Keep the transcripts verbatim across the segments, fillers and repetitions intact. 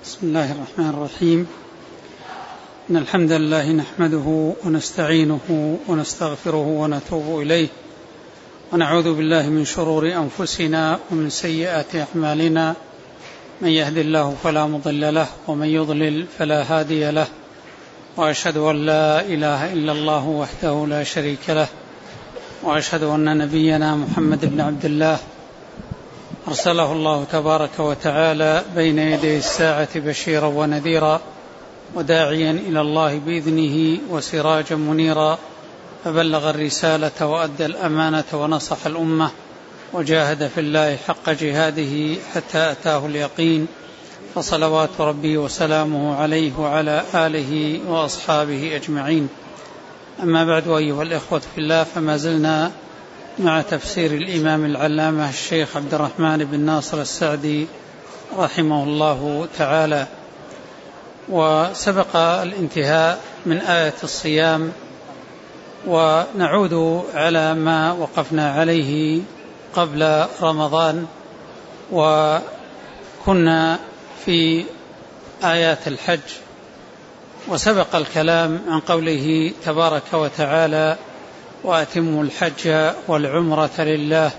بسم الله الرحمن الرحيم. إن الحمد لله نحمده ونستعينه ونستغفره ونتوب إليه، ونعوذ بالله من شرور أنفسنا ومن سيئات أعمالنا، من يهد الله فلا مضل له ومن يضلل فلا هادي له، وأشهد أن لا إله إلا الله وحده لا شريك له، وأشهد أن نبينا محمد بن عبد الله أرسله الله تبارك وتعالى بين يدي الساعة بشيرا ونذيرا وداعيا إلى الله بإذنه وسراجا منيرا، فبلغ الرسالة وأدى الأمانة ونصح الأمة وجاهد في الله حق جهاده حتى أتاه اليقين، فصلوات ربي وسلامه عليه وعلى آله وأصحابه أجمعين. أما بعد، أيها الإخوة في الله، فما زلنا مع تفسير الإمام العلامة الشيخ عبد الرحمن بن ناصر السعدي رحمه الله تعالى، وسبق الانتهاء من آية الصيام، ونعود على ما وقفنا عليه قبل رمضان، وكنا في آيات الحج، وسبق الكلام عن قوله تبارك وتعالى: وأتموا الحج والعمرة لله،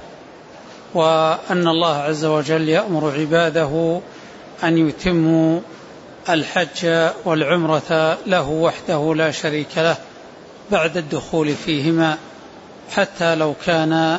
وأن الله عز وجل يأمر عباده أن يتموا الحج والعمرة له وحده لا شريك له بعد الدخول فيهما، حتى لو كان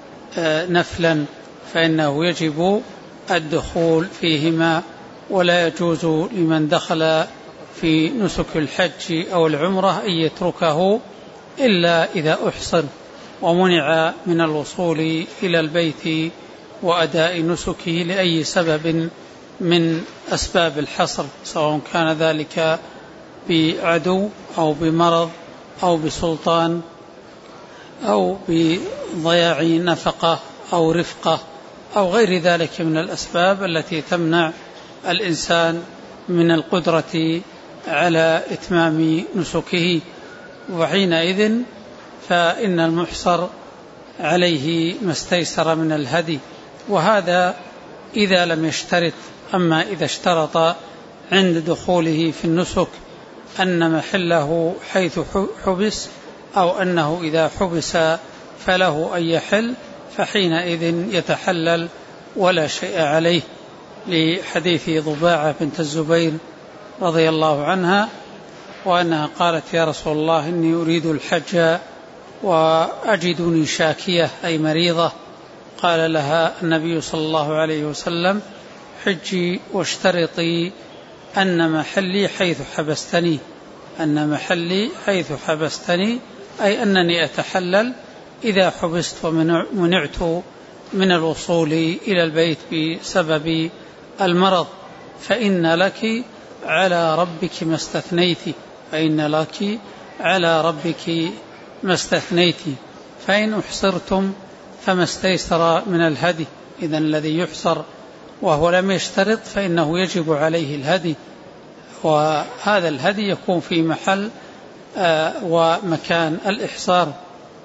نفلا فإنه يجب الدخول فيهما، ولا يجوز لمن دخل في نسك الحج أو العمرة أن يتركه إلا إذا أحصن ومنع من الوصول إلى البيت وأداء نسكه لأي سبب من أسباب الحصر، سواء كان ذلك بعدو أو بمرض أو بسلطان أو بضياع نفقة أو رفقة أو غير ذلك من الأسباب التي تمنع الإنسان من القدرة على إتمام نسكه، وحينئذ فإن المحصر عليه ما استيسر من الهدي، وهذا إذا لم يشترط. أما إذا اشترط عند دخوله في النسك أن محله حيث حبس، أو أنه إذا حبس فله أن يحل، فحينئذ يتحلل ولا شيء عليه، لحديث ضباعة بنت الزبير رضي الله عنها، وأنها قالت: يا رسول الله، إني أريد الحج وأجدني شاكية أي مريضة. قال لها النبي صلى الله عليه وسلم: حجي واشترطي أن محلي حيث حبستني، أن محلي حيث حبستني أي أنني أتحلل إذا حبست ومنعت من الوصول إلى البيت بسبب المرض، فإن لك على ربك ما استثنيتي، فإن لك على ربك ما استثنيتي، فإن أحصرتم فما استيسر من الهدي. إذن الذي يحصر وهو لم يشترط فإنه يجب عليه الهدي، وهذا الهدي يكون في محل آه ومكان الإحصار،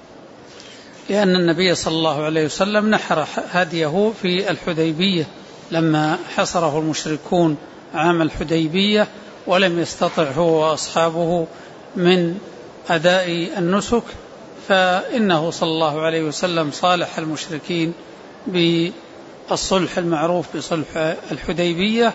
لأن النبي صلى الله عليه وسلم نحر هديه في الحديبية لما حصره المشركون عام الحديبية، ولم يستطع هو وأصحابه من أداء النسك، فإنه صلى الله عليه وسلم صالح المشركين بالصلح المعروف بصلح الحديبية،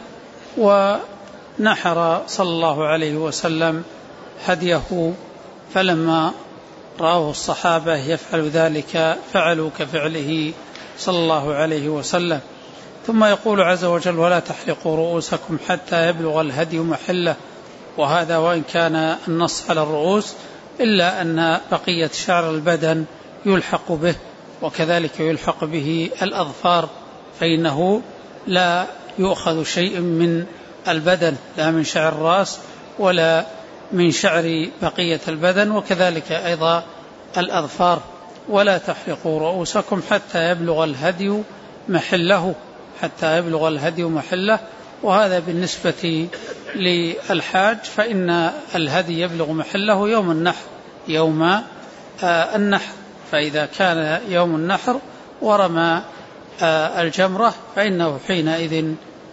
ونحر صلى الله عليه وسلم هديه، فلما رأوا الصحابة يفعل ذلك فعلوا كفعله صلى الله عليه وسلم. ثم يقول عز وجل: ولا تحلقوا رؤوسكم حتى يبلغ الهدي محله، وهذا وإن كان النص على الرؤوس إلا أن بقية شعر البدن يلحق به، وكذلك يلحق به الأظفار، فإنه لا يؤخذ شيء من البدن، لا من شعر الرأس ولا من شعر بقية البدن، وكذلك أيضا الأظفار. ولا تحلقوا رؤوسكم حتى يبلغ الهدي محله، حتى يبلغ الهدي محله، وهذا بالنسبة للحاج، فإن الهدي يبلغ محله يوم النحر، يوم النحر، فإذا كان يوم النحر ورمى الجمرة فإنه حينئذ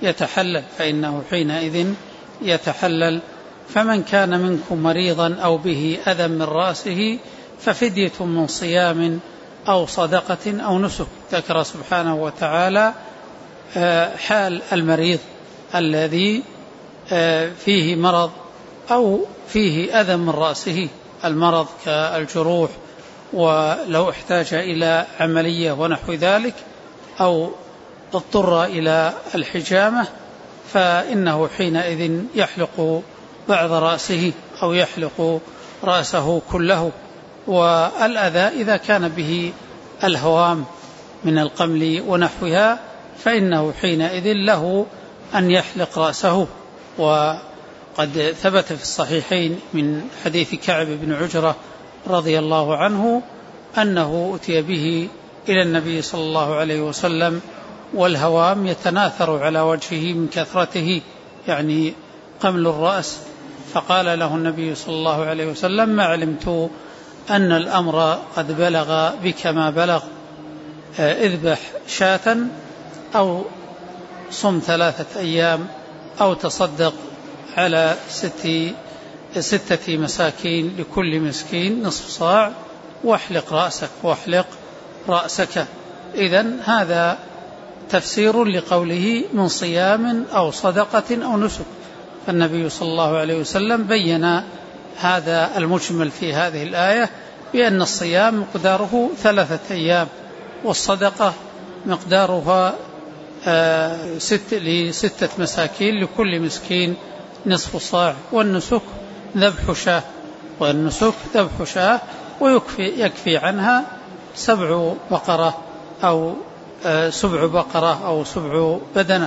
يتحلل فإنه حينئذ يتحلل. فمن كان منكم مريضا أو به أذى من رأسه ففدية من صيام أو صدقة أو نسك. ذكر سبحانه وتعالى حال المريض الذي فيه مرض أو فيه أذى من رأسه، المرض كالجروح ولو احتاج إلى عملية ونحو ذلك أو اضطر إلى الحجامة فإنه حينئذ يحلق بعض رأسه أو يحلق رأسه كله. والأذى إذا كان به الهوام من القمل ونحوها فإنه حينئذ له أن يحلق رأسه. وقد ثبت في الصحيحين من حديث كعب بن عجرة رضي الله عنه أنه أتي به إلى النبي صلى الله عليه وسلم والهوام يتناثر على وجهه من كثرته، يعني قمل الرأس، فقال له النبي صلى الله عليه وسلم: ما علمت أن الأمر قد بلغ بك ما بلغ، اذبح شاة أو صم ثلاثة أيام أو تصدق على ست ستة مساكين لكل مسكين نصف صاع واحلق رأسك واحلق رأسك. إذن هذا تفسير لقوله من صيام أو صدقة أو نسك. فالنبي صلى الله عليه وسلم بين هذا المجمل في هذه الآية بأن الصيام مقداره ثلاثة أيام، والصدقة مقدارها ست لستة مساكين لكل مسكين نصف صاع، والنسك ذبح شاة والنسك ذبح شاة ويكفي يكفي عنها سبع بقرة أو سبع بقرة أو سبع بدنة.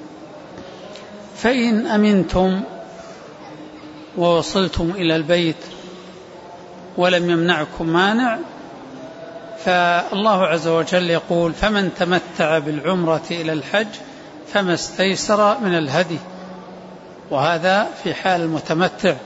فإن أمنتم ووصلتم إلى البيت ولم يمنعكم مانع فالله عز وجل يقول: فمن تمتع بالعمرة إلى الحج فما استيسر من الهدي. وهذا في حال المتمتع،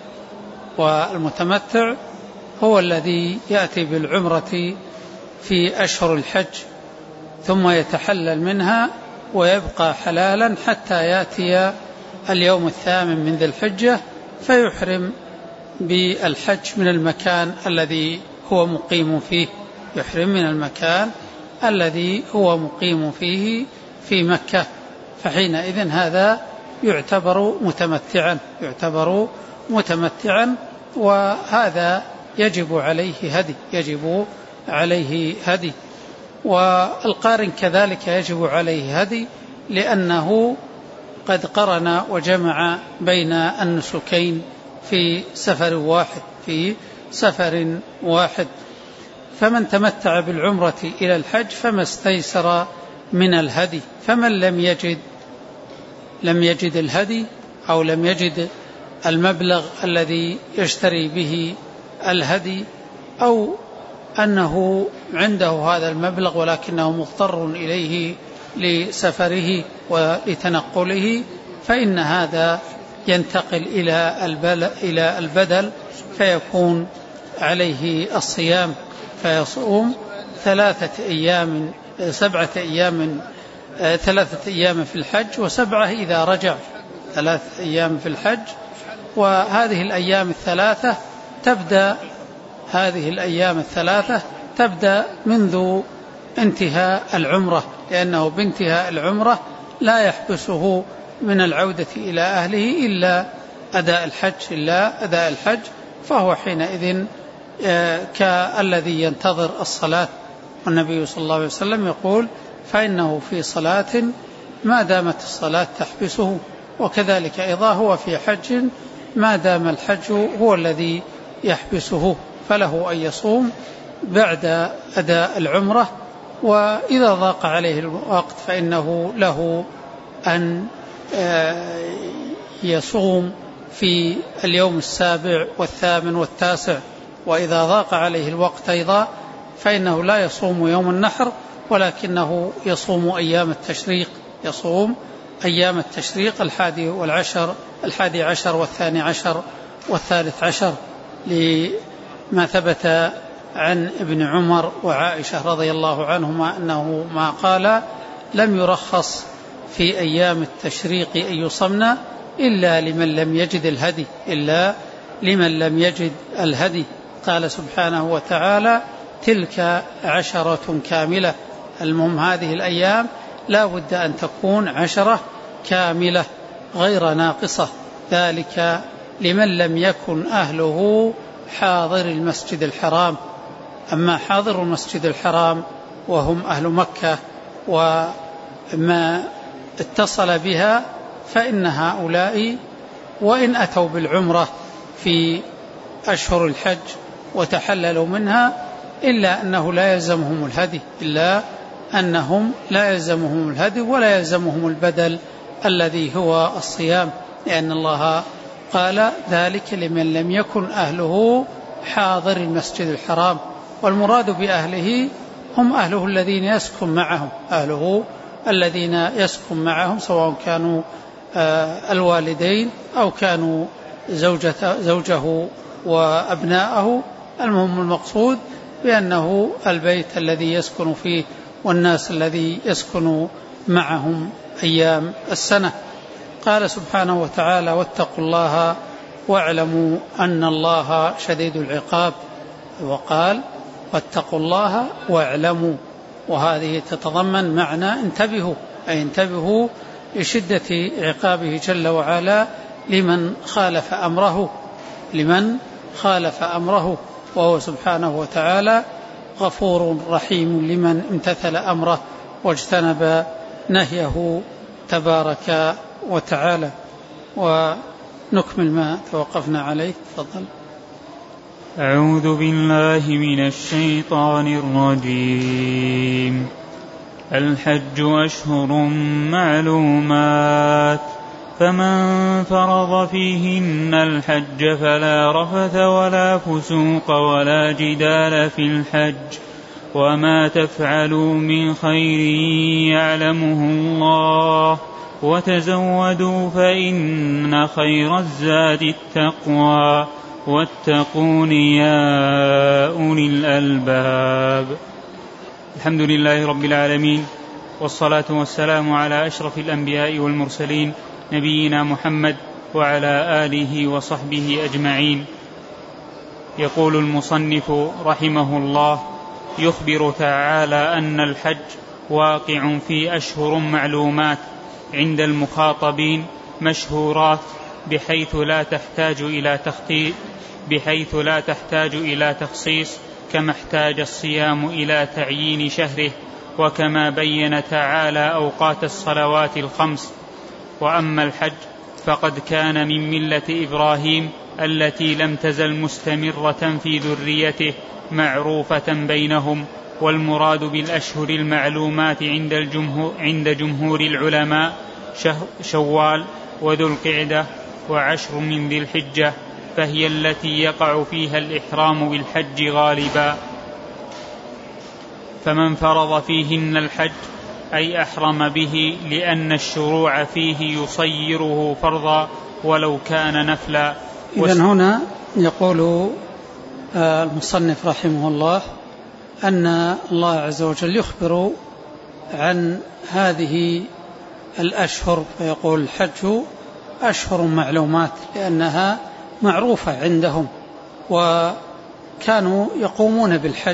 والمتمتع هو الذي يأتي بالعمرة في أشهر الحج ثم يتحلل منها ويبقى حلالا حتى يأتي اليوم الثامن من ذي الحجة فيحرم بالحج من المكان الذي هو مقيم فيه، يحرم من المكان الذي هو مقيم فيه في مكة، فحينئذ هذا يعتبر متمتعا يعتبر متمتعا وهذا يجب عليه هدي يجب عليه هدي. والقارن كذلك يجب عليه هدي لأنه قد قرن وجمع بين النسكين في سفر واحد في سفر واحد. فمن تمتع بالعمرة إلى الحج فما استيسر من الهدي. فمن لم يجد لم يجد الهدي أو لم يجد المبلغ الذي يشتري به الهدي أو أنه عنده هذا المبلغ ولكنه مضطر إليه لسفره ولتنقله فإن هذا ينتقل إلى البدل فيكون عليه الصيام، فيصوم ثلاثة أيام سبعة أيام ثلاثة أيام في الحج وسبعة إذا رجع، ثلاثة أيام في الحج. وهذه الأيام الثلاثة تبدأ هذه الأيام الثلاثة تبدأ منذ انتهاء العمرة، لأنه بانتهاء العمرة لا يحبسه من العودة إلى أهله إلا أداء الحج إلا أداء الحج فهو حينئذ كالذي ينتظر الصلاة. والنبي صلى الله عليه وسلم يقول: فإنه في صلاة ما دامت الصلاة تحبسه، وكذلك أيضا هو في حج ما دام الحج هو الذي يحبسه، فله أن يصوم بعد أداء العمرة. وإذا ضاق عليه الوقت فإنه له أن يصوم في اليوم السابع والثامن والتاسع. وإذا ضاق عليه الوقت أيضا فإنه لا يصوم يوم النحر ولكنه يصوم أيام التشريق يصوم أيام التشريق الحادي والعشر الحادي عشر والثاني عشر والثالث عشر، لما ثبت عن ابن عمر وعائشة رضي الله عنهما أنه ما قال: لم يرخص في أيام التشريق أن يصمن إلا لمن لم يجد الهدي إلا لمن لم يجد الهدي. قال سبحانه وتعالى تلك عشرة كاملة. المهم هذه الأيام لا بد أن تكون عشرة كاملة غير ناقصة، ذلك لمن لم يكن أهله حاضر المسجد الحرام. أما حاضر المسجد الحرام وهم أهل مكة وما اتصل بها فإن هؤلاء وإن أتوا بالعمرة في أشهر الحج وتحللوا منها إلا أنه لا يلزمهم الهدي إلا أنهم لا يلزمهم الهدي ولا يلزمهم البدل الذي هو الصيام، لأن الله قال ذلك لمن لم يكن أهله حاضر المسجد الحرام. والمراد بأهله هم أهله الذين يسكن معهم أهله الذين يسكن معهم سواء كانوا الوالدين أو كانوا زوجته, زوجه وأبناءه. المهم المقصود بأنه البيت الذي يسكن فيه والناس الذي يسكن معهم أيام السنة. قال سبحانه وتعالى واتقوا الله واعلموا أن الله شديد العقاب، وقال واتقوا الله واعلموا، وهذه تتضمن معنى انتبهوا، أي انتبهوا لشدة عقابه جل وعلا لمن خالف أمره لمن خالف أمره وهو سبحانه وتعالى غفور رحيم لمن امتثل أمره واجتنب نهيه تبارك وتعالى. ونكمل ما توقفنا عليه. تفضل. أعوذ بالله من الشيطان الرجيم. الحج أشهر معلومات فمن فرض فيهن الحج فلا رفث ولا فسوق ولا جدال في الحج وما تفعلوا من خير يعلمه الله وتزودوا فإن خير الزاد التقوى واتقون يا أولي الألباب. الحمد لله رب العالمين، والصلاة والسلام على أشرف الأنبياء والمرسلين نبينا محمد وعلى آله وصحبه أجمعين. يقول المصنف رحمه الله: يخبر تعالى أن الحج واقع في أشهر معلومات عند المخاطبين مشهورات بحيث لا تحتاج إلى تخطيط بحيث لا تحتاج إلى تخصيص كما احتاج الصيام إلى تعيين شهره، وكما بين تعالى أوقات الصلوات الخمس. وأما الحج فقد كان من ملة إبراهيم التي لم تزل مستمرة في ذريته معروفة بينهم. والمراد بالأشهر المعلومات عند, الجمهور عند جمهور العلماء شوال وذو القعدة وعشر من ذي الحجة، فهي التي يقع فيها الإحرام بالحج غالبا. فمن فرض فيهن الحج أي أحرم به، لأن الشروع فيه يصيره فرضا ولو كان نفلا. إذن هنا يقول المصنف رحمه الله أن الله عز وجل يخبر عن هذه الأشهر، فيقول الحج أشهر معلومات لأنها معروفة عندهم، وكانوا يقومون بالحج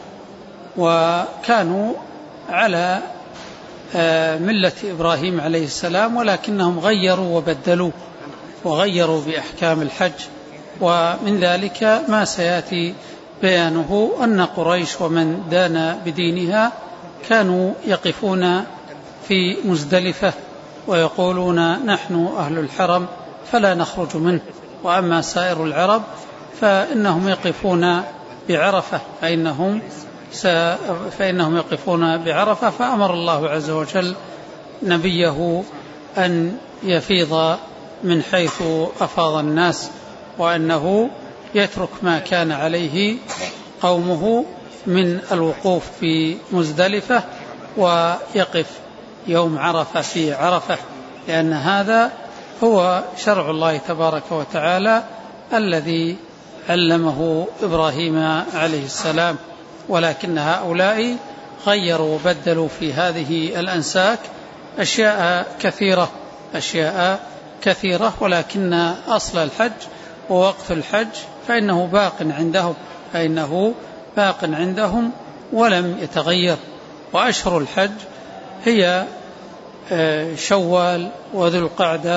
وكانوا على ملة إبراهيم عليه السلام، ولكنهم غيروا وبدلوا وغيروا بأحكام الحج. ومن ذلك ما سيأتي بيانه أن قريش ومن دان بدينها كانوا يقفون في مزدلفة ويقولون نحن أهل الحرم فلا نخرج منه، وأما سائر العرب فإنهم يقفون بعرفة فإنهم, فإنهم يقفون بعرفة. فأمر الله عز وجل نبيه أن يفيض من حيث أفاض الناس، وأنه يترك ما كان عليه قومه من الوقوف في مزدلفة ويقف يوم عرفة في عرفة، لأن هذا هو شرع الله تبارك وتعالى الذي علمه إبراهيم عليه السلام. ولكن هؤلاء غيروا وبدلوا في هذه الأنساك أشياء كثيرة أشياء كثيرة ولكن أصل الحج ووقت الحج فإنه باق عندهم فإنه باق عندهم ولم يتغير. وأشهر الحج هي شوال وذو القعدة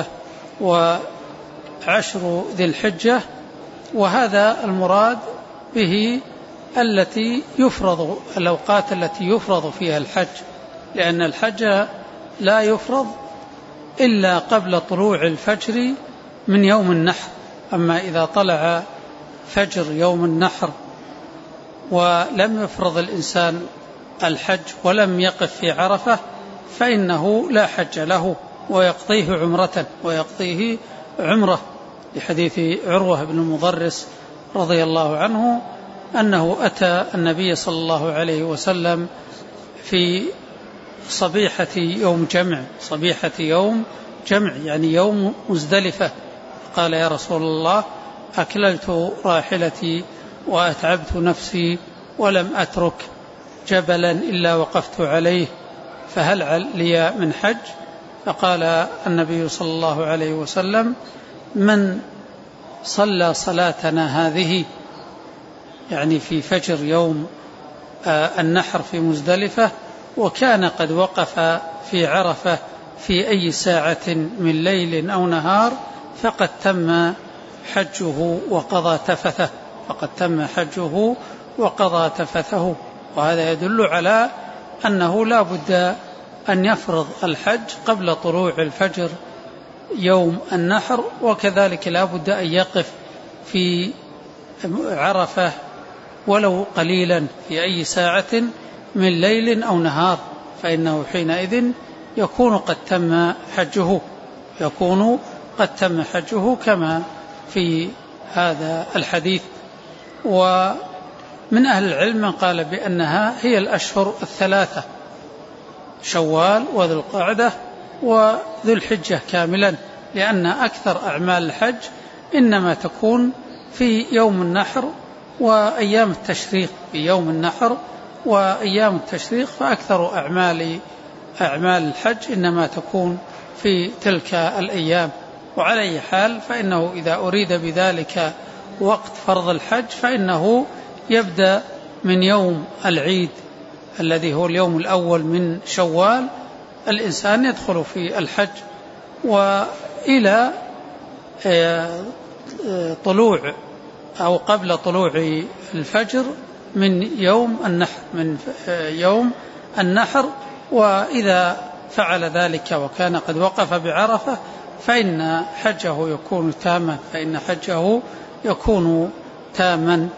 وعشر ذي الحجة، وهذا المراد به التي يفرض الأوقات التي يفرض فيها الحج، لأن الحج لا يفرض إلا قبل طلوع الفجر من يوم النحر. أما إذا طلع فجر يوم النحر ولم يفرض الإنسان الحج ولم يقف في عرفة فإنه لا حج له ويقضيه عمرة ويقضيه عمرة لحديث عروة بن المضرس رضي الله عنه أنه أتى النبي صلى الله عليه وسلم في صبيحة يوم جمع صبيحة يوم جمع يعني يوم مزدلفة، قال يا رسول الله أكللت راحلتي وأتعبت نفسي ولم أترك جبلا إلا وقفت عليه فهل لي من حج؟ فقال النبي صلى الله عليه وسلم من صلى صلاتنا هذه يعني في فجر يوم النحر في مزدلفة وكان قد وقف في عرفة في أي ساعة من ليل أو نهار فقد تم حجه وقضى تفثه فقد تم حجه وقضى تفثه. وهذا يدل على أنه لا بد أن يفرض الحج قبل طلوع الفجر يوم النحر، وكذلك لا بد أن يقف في عرفة ولو قليلا في أي ساعة من ليل أو نهار، فإنه حينئذ يكون قد تم حجه يكون قد تم حجه كما في هذا الحديث. ومن أهل العلم من قال بأنها هي الأشهر الثلاثة شوال وذو القعدة وذو الحجة كاملا، لأن أكثر أعمال الحج إنما تكون في يوم النحر وأيام التشريق في يوم النحر وأيام التشريق، فأكثر أعمال أعمال الحج إنما تكون في تلك الأيام. وعلى أي حال فإنه إذا أريد بذلك وقت فرض الحج فإنه يبدأ من يوم العيد الذي هو اليوم الأول من شوال الإنسان يدخل في الحج، وإلى طلوع أو قبل طلوع الفجر من يوم النحر من يوم النحر. وإذا فعل ذلك وكان قد وقف بعرفة فإن حجه يكون تاما فإن حجه يكون تاما.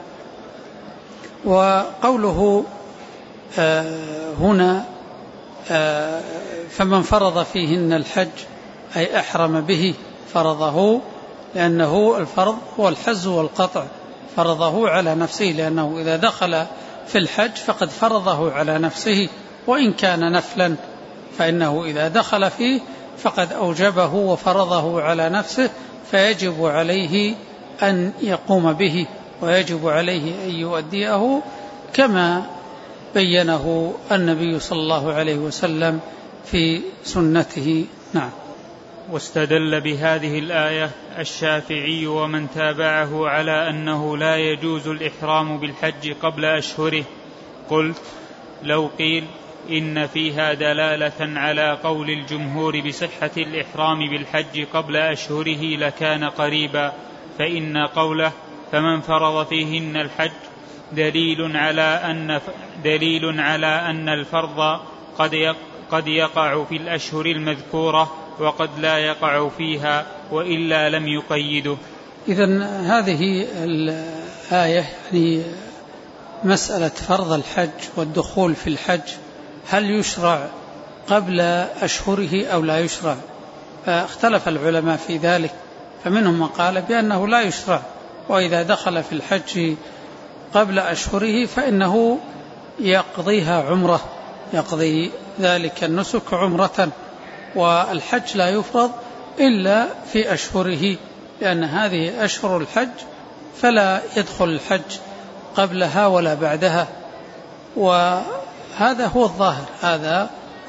وقوله آه هنا آه فمن فرض فيهن الحج أي أحرم به فرضه، لأنه الفرض هو الحز والقطع، فرضه على نفسه لأنه إذا دخل في الحج فقد فرضه على نفسه وإن كان نفلا، فإنه إذا دخل فيه فقد أوجبه وفرضه على نفسه فيجب عليه أن يقوم به ويجب عليه أن يؤديه كما بينه النبي صلى الله عليه وسلم في سنته. نعم. واستدل بهذه الآية الشافعي ومن تابعه على أنه لا يجوز الإحرام بالحج قبل أشهره. قلت لو قيل إن فيها دلالة على قول الجمهور بصحة الإحرام بالحج قبل أشهره لكان قريبا، فإن قوله فمن فرض فيهن الحج دليل على أن دليل على أن الفرض قد قد يقع في الأشهر المذكورة وقد لا يقع فيها وإلا لم يقيده. إذن هذه الآية يعني مسألة فرض الحج والدخول في الحج هل يشرع قبل أشهره أو لا يشرع؟ فاختلف العلماء في ذلك، فمنهم من قال بأنه لا يشرع، وإذا دخل في الحج قبل أشهره فإنه يقضيها عمرة يقضي ذلك النسك عمرة، والحج لا يفرض إلا في أشهره لأن هذه أشهر الحج فلا يدخل الحج قبلها ولا بعدها. وهذا هو الظاهر هذا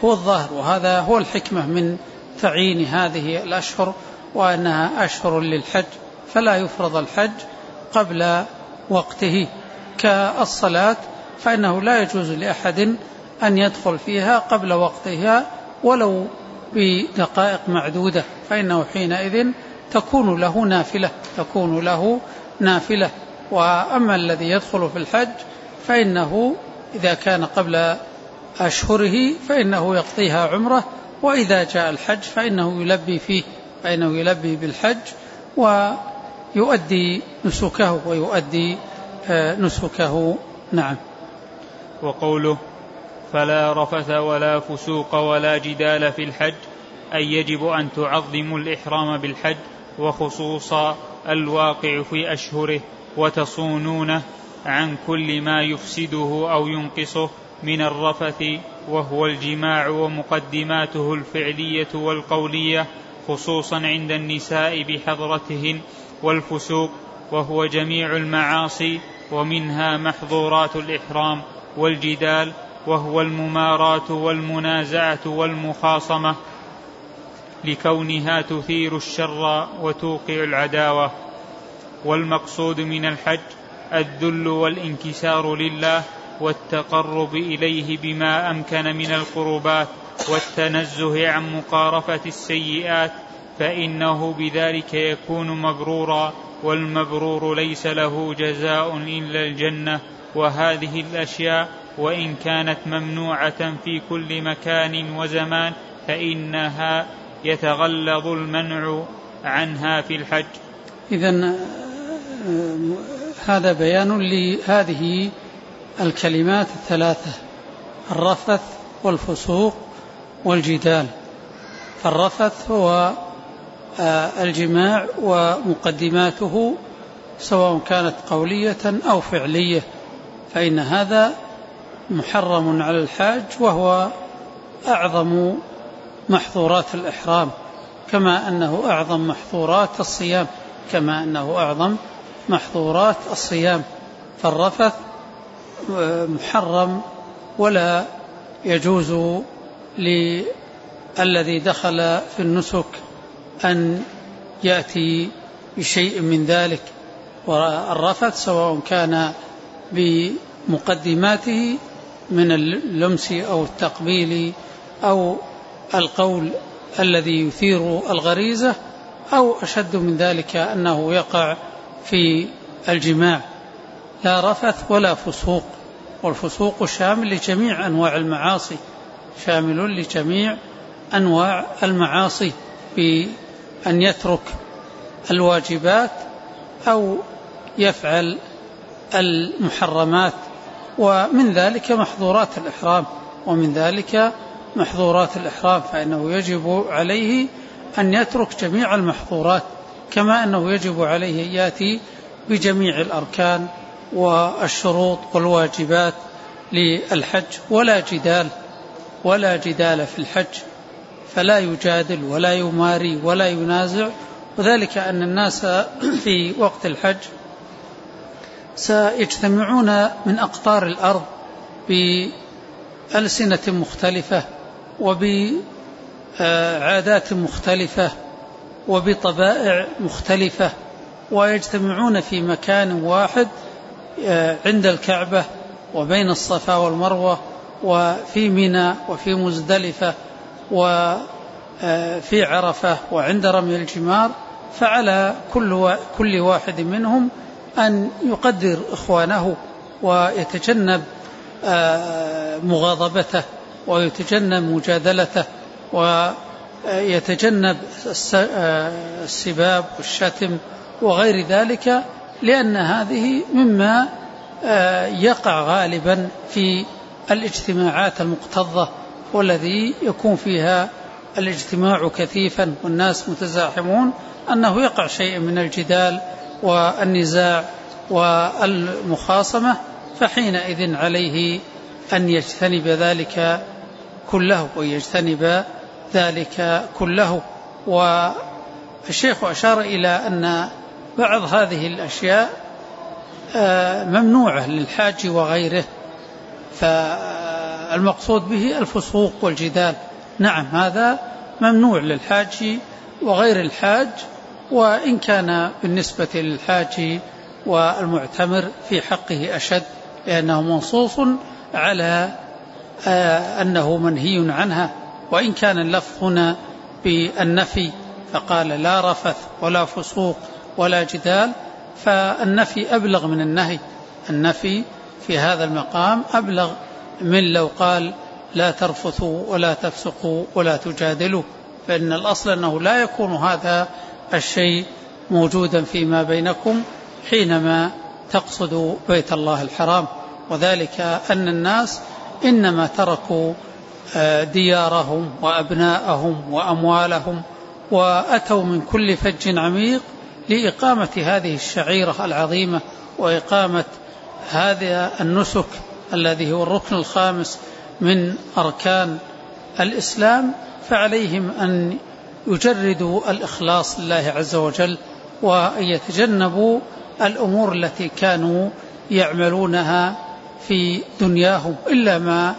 هو الظاهر، وهذا هو الحكمة من تعيين هذه الأشهر وأنها أشهر للحج، فلا يفرض الحج قبل وقته. كالصلاة فإنه لا يجوز لأحد أن يدخل فيها قبل وقتها ولو بدقائق معدودة، فإنه حينئذ تكون له نافلة تكون له نافلة. وأما الذي يدخل في الحج فإنه إذا كان قبل أشهره فإنه يقضيها عمره، وإذا جاء الحج فإنه يلبي فيه فإنه يلبي بالحج ويؤدي نسكه ويؤدي نسكه. نعم. وقوله فلا رفث ولا فسوق ولا جدال في الحج، أي يجب أن تعظموا الإحرام بالحج وخصوصا الواقع في أشهره، وتصونونه عن كل ما يفسده أو ينقصه من الرفث وهو الجماع ومقدماته الفعلية والقولية، خصوصا عند النساء بحضرتهن، والفسوق وهو جميع المعاصي ومنها محظورات الإحرام، والجدال وهو المماراة والمنازعة والمخاصمة لكونها تثير الشر وتوقع العداوة. والمقصود من الحج الذل والانكسار لله والتقرب إليه بما أمكن من القربات والتنزه عن مقارفة السيئات، فإنه بذلك يكون مبرورا، والمبرور ليس له جزاء إلا الجنة. وهذه الأشياء وإن كانت ممنوعة في كل مكان وزمان فإنها يتغلظ المنع عنها في الحج. إذن هذا بيان لهذه الكلمات الثلاثة: الرفث والفسوق والجدال. فالرفث هو الجماع ومقدماته سواء كانت قولية أو فعلية، فإن هذا محرم على الحاج، وهو أعظم محظورات الإحرام، كما أنه أعظم محظورات الصيام كما أنه أعظم محظورات الصيام. فالرفث محرم ولا يجوز للذي دخل في النسك أن يأتي بشيء من ذلك. والرفث سواء كان بمقدماته من اللمس أو التقبيل أو القول الذي يثير الغريزة، أو أشد من ذلك أنه يقع في الجماع. لا رفث ولا فسوق. والفسوق شامل لجميع أنواع المعاصي شامل لجميع أنواع المعاصي بأن يترك الواجبات أو يفعل المحرمات. ومن ذلك محظورات الإحرام ومن ذلك محظورات الإحرام فإنه يجب عليه أن يترك جميع المحظورات، كما أنه يجب عليه أن يأتي بجميع الأركان والشروط والواجبات للحج. ولا جدال ولا جدال في الحج، فلا يجادل ولا يماري ولا ينازع. وذلك أن الناس في وقت الحج سيجتمعون من أقطار الأرض بألسنة مختلفة وبعادات مختلفة وبطبائع مختلفة، ويجتمعون في مكان واحد عند الكعبة وبين الصفا والمروة وفي منى وفي مزدلفة وفي عرفة وعند رمي الجمار. فعلى كل واحد منهم أن يقدر إخوانه ويتجنب مغاضبته ويتجنب مجادلته ويتجنب السباب والشتم وغير ذلك، لأن هذه مما يقع غالبا في الاجتماعات المكتظة والذي يكون فيها الاجتماع كثيفا والناس متزاحمون، أنه يقع شيء من الجدال والنزاع والمخاصمة، فحينئذ عليه أن يجتنب ذلك كله ويجتنب ذلك كله. والشيخ أشار إلى أن بعض هذه الأشياء ممنوعة للحاج وغيره، المقصود به الفسوق والجدال. نعم هذا ممنوع للحاج وغير الحاج، وإن كان بالنسبة للحاج والمعتمر في حقه أشد، لأنه منصوص على أنه منهي عنها، وإن كان اللفظ هنا بالنفي فقال لا رفث ولا فسوق ولا جدال، فالنفي أبلغ من النهي. النفي في هذا المقام أبلغ من لو قال لا ترفثوا ولا تفسقوا ولا تجادلوا، فإن الأصل أنه لا يكون هذا الشيء موجودا فيما بينكم حينما تقصدوا بيت الله الحرام. وذلك أن الناس إنما تركوا ديارهم وأبناءهم وأموالهم وأتوا من كل فج عميق لإقامة هذه الشعيرة العظيمة وإقامة هذا النسك الذي هو الركن الخامس من أركان الإسلام، فعليهم أن يجردوا الإخلاص لله عز وجل، وأن يتجنبوا الأمور التي كانوا يعملونها في دنياهم إلا ما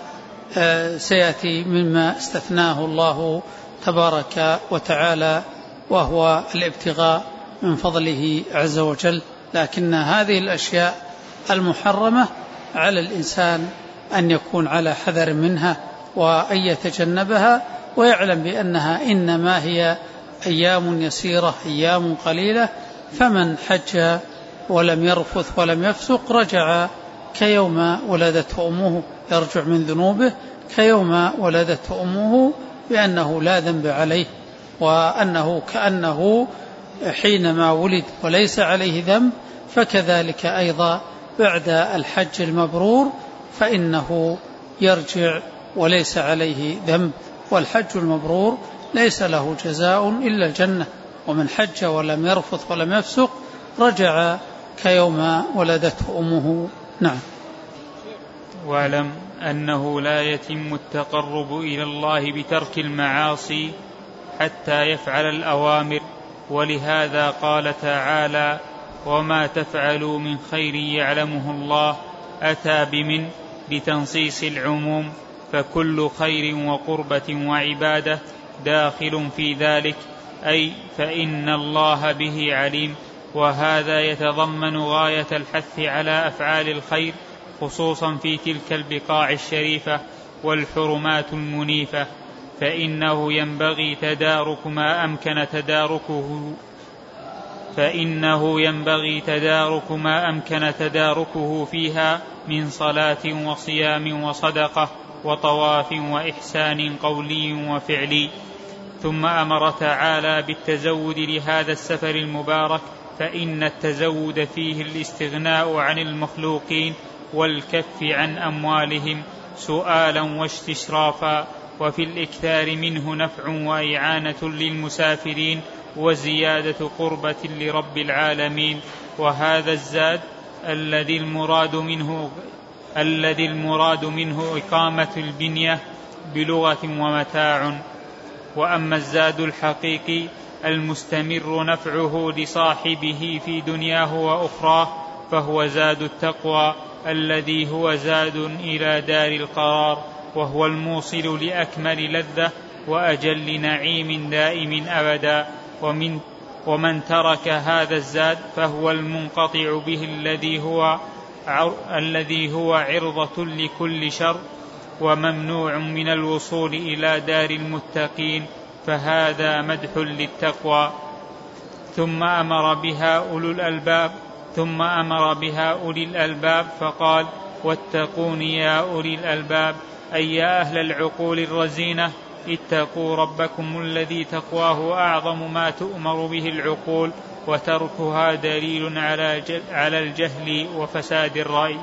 سيأتي مما استثناه الله تبارك وتعالى، وهو الابتغاء من فضله عز وجل. لكن هذه الأشياء المحرمة على الإنسان أن يكون على حذر منها وأن يتجنبها، ويعلم بأنها إنما هي أيام يسيرة، أيام قليلة، فمن حج ولم يرفث ولم يفسق رجع كيوم ولدته أمه، يرجع من ذنوبه كيوم ولدته أمه بأنه لا ذنب عليه، وأنه كأنه حينما ولد وليس عليه ذنب، فكذلك أيضا بعد الحج المبرور فإنه يرجع وليس عليه ذنب. والحج المبرور ليس له جزاء إلا الجنة، ومن حج ولم يرفث ولم يفسق رجع كيوم ولدته أمه. نعم. واعلم أنه لا يتم التقرب إلى الله بترك المعاصي حتى يفعل الأوامر، ولهذا قال تعالى وما تفعلوا من خير يعلمه الله، أتى بمن لتنصيص العموم، فكل خير وقربة وعبادة داخل في ذلك، أي فإن الله به عليم. وهذا يتضمن غاية الحث على أفعال الخير، خصوصا في تلك البقاع الشريفة والحرمات المنيفة، فإنه ينبغي تدارك ما أمكن تداركه فإنه ينبغي تدارك ما أمكن تداركه فيها من صلاة وصيام وصدقة وطواف وإحسان قولي وفعلي. ثم أمر تعالى بالتزود لهذا السفر المبارك، فإن التزود فيه الاستغناء عن المخلوقين والكف عن أموالهم سؤالا واستشرافا، وفي الإكثار منه نفع وإعانة للمسافرين وزيادة قربة لرب العالمين. وهذا الزاد الذي المراد منه الذي المراد منه إقامة البنية بلغة ومتاع. وأما الزاد الحقيقي المستمر نفعه لصاحبه في دنياه وأخراه فهو زاد التقوى الذي هو زاد إلى دار القرار، وهو الموصل لأكمل لذة وأجل نعيم دائم أبدا. ومن ومن ترك هذا الزاد فهو المنقطع به الذي هو الذي هو عرضة لكل شر وممنوع من الوصول إلى دار المتقين، فهذا مدح للتقوى. ثم أمر بها أولو الألباب ثم أمر بها أولي الألباب فقال واتقون يا أولي الألباب، أي يا أهل العقول الرزينة اتقوا ربكم الذي تقواه أعظم ما تؤمر به العقول، وتركها دليل على الجهل وفساد الرأي.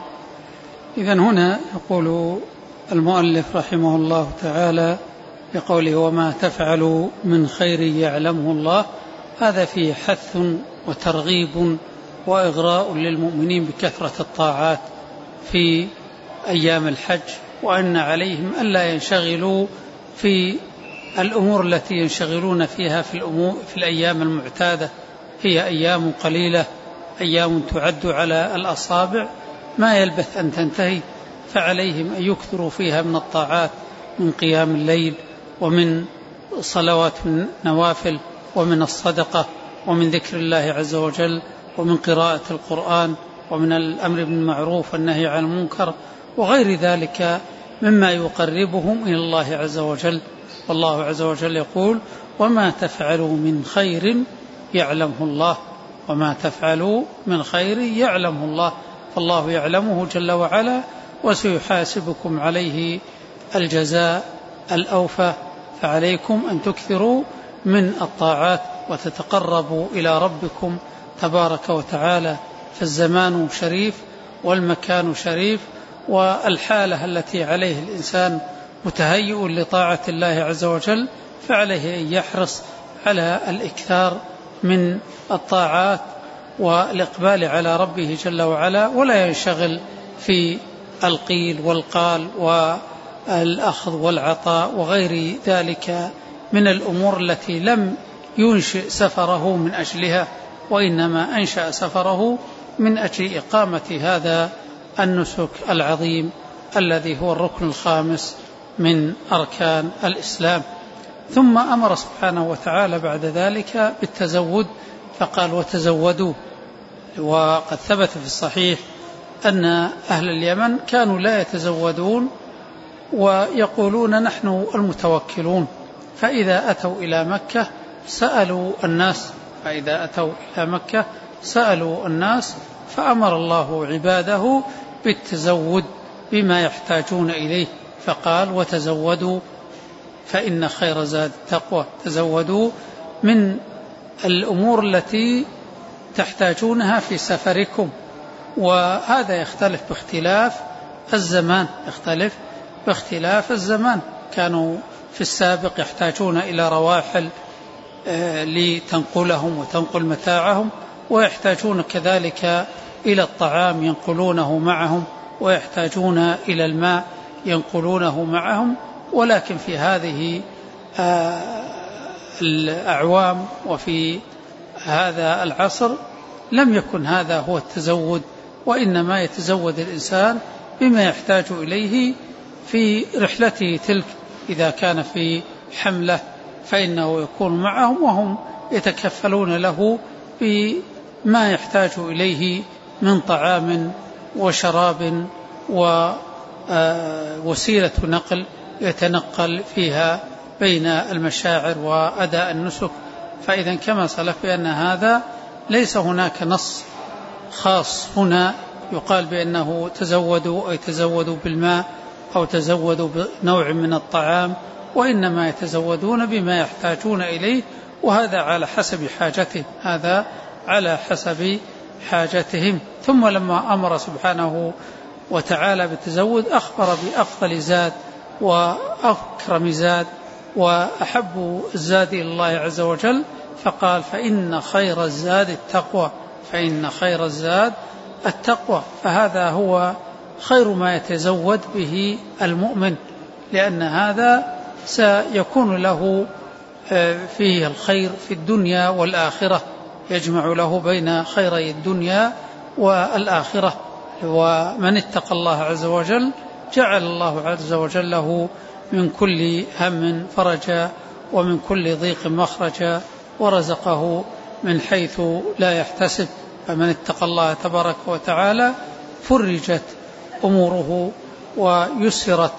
إذن هنا يقول المؤلف رحمه الله تعالى بقوله وما تفعلوا من خير يعلمه الله، هذا فيه حث وترغيب وإغراء للمؤمنين بكثرة الطاعات في أيام الحج، وأن عليهم ألا ينشغلوا في الأمور التي ينشغلون فيها في, الأمور في الأيام المعتادة. هي أيام قليلة، أيام تعد على الأصابع، ما يلبث أن تنتهي، فعليهم أن يكثروا فيها من الطاعات، من قيام الليل ومن صلوات النوافل ومن الصدقة ومن ذكر الله عز وجل ومن قراءة القرآن ومن الأمر بالمعروف والنهي عن المنكر وغير ذلك مما يقربهم إلى الله عز وجل. والله عز وجل يقول: وما تفعلوا من خير يعلمه الله، وما تفعلوا من خير يعلمه الله، فالله يعلمه جل وعلا وسيحاسبكم عليه الجزاء الأوفى. فعليكم أن تكثروا من الطاعات وتتقربوا إلى ربكم تبارك وتعالى، فالزمان شريف والمكان شريف، والحالة التي عليه الإنسان متهيئ لطاعة الله عز وجل، فعليه أن يحرص على الإكثار من الطاعات والإقبال على ربه جل وعلا، ولا ينشغل في القيل والقال والأخذ والعطاء وغير ذلك من الأمور التي لم ينشئ سفره من أجلها، وإنما أنشأ سفره من أجل إقامة هذا النسك العظيم الذي هو الركن الخامس من أركان الإسلام. ثم أمر سبحانه وتعالى بعد ذلك بالتزود فقال: وتزودوا. وقد ثبت في الصحيح أن أهل اليمن كانوا لا يتزودون ويقولون: نحن المتوكلون. فإذا أتوا إلى مكة سألوا الناس فإذا أتوا إلى مكة سألوا الناس فأمر الله عباده بالتزود بما يحتاجون إليه، فقال: وتزودوا فإن خير زاد التقوى. تزودوا من الأمور التي تحتاجونها في سفركم، وهذا يختلف باختلاف الزمان يختلف باختلاف الزمان كانوا في السابق يحتاجون إلى رواحل لتنقلهم وتنقل متاعهم، ويحتاجون كذلك إلى الطعام ينقلونه معهم، ويحتاجون إلى الماء ينقلونه معهم. ولكن في هذه الأعوام وفي هذا العصر لم يكن هذا هو التزود، وإنما يتزود الإنسان بما يحتاج إليه في رحلته تلك. إذا كان في حملة فإنه يكون معهم وهم يتكفلون له بما يحتاج إليه من طعام وشراب ووسيلة نقل يتنقل فيها بين المشاعر وأداء النسك. فإذا كما سلف بأن هذا ليس هناك نص خاص هنا يقال بأنه تزودوا أي تزودوا بالماء أو تزودوا بنوع من الطعام، وإنما يتزودون بما يحتاجون إليه، وهذا على حسب حاجتهم هذا على حسب حاجتهم. ثم لما أمر سبحانه وتعالى بالتزود أخبر بأفضل زاد وأكرم زاد وأحب الزاد إلى الله عز وجل، فقال: فإن خير الزاد التقوى فإن خير الزاد التقوى. فهذا هو خير ما يتزود به المؤمن، لأن هذا سيكون له فيه الخير في الدنيا والآخرة، يجمع له بين خيري الدنيا والآخرة. ومن اتقى الله عز وجل جعل الله عز وجل له من كل هم فرجا ومن كل ضيق مخرجا، ورزقه من حيث لا يحتسب. فمن اتقى الله تبارك وتعالى فرجت أموره ويسرت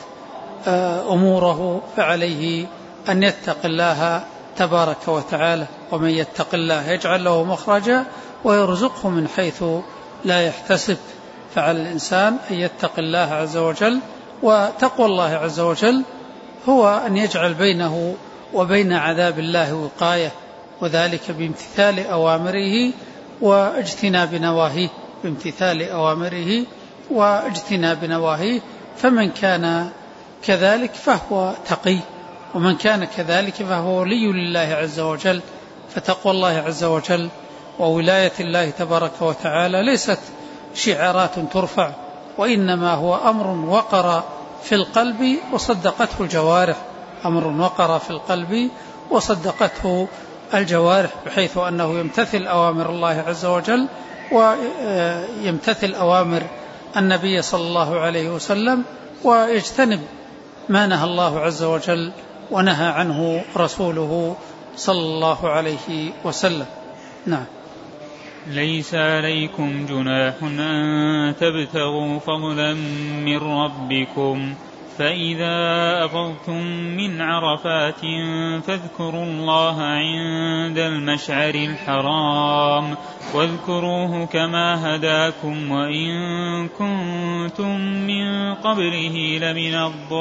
أموره، فعليه أن يتق الله تبارك وتعالى. ومن يتق الله يجعل له مخرجا ويرزقه من حيث لا يحتسب. فعلى الإنسان أن يتق الله عز وجل، وتقوى الله عز وجل هو أن يجعل بينه وبين عذاب الله وقاية، وذلك بامتثال أوامره واجتناب نواهيه بامتثال أوامره واجتناب نواهيه. فمن كان كذلك فهو تقي، ومن كان كذلك فهو ولي لله عز وجل. فتقوى الله عز وجل وولاية الله تبارك وتعالى ليست شعارات ترفع، وإنما هو أمر وقر في القلب وصدقته الجوارح أمر وقر في القلب وصدقته الجوارح، بحيث أنه يمتثل أوامر الله عز وجل ويمتثل أوامر النبي صلى الله عليه وسلم ويجتنب ما نهى الله عز وجل ونهى عنه رسوله صلى الله عليه وسلم. نعم. ليس عليكم جناح أن تبتغوا فضلا من ربكم فإذا أفضتم من عرفات فاذكروا الله عند المشعر الحرام واذكروه كما هداكم وإن كنتم من قبله لمن